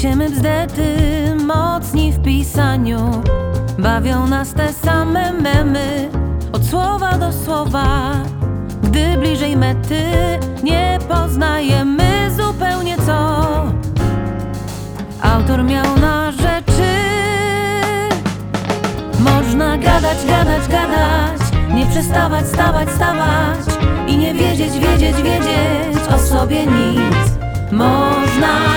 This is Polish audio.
Niesiemy bzdety, mocni w pisaniu. Bawią nas te same memy, od słowa do słowa. Gdy bliżej mety, nie poznajemy zupełnie co autor miał na rzeczy. Można gadać, gadać, gadać, nie przestawać, stawać, stawać i nie wiedzieć, wiedzieć, wiedzieć o sobie nic. Można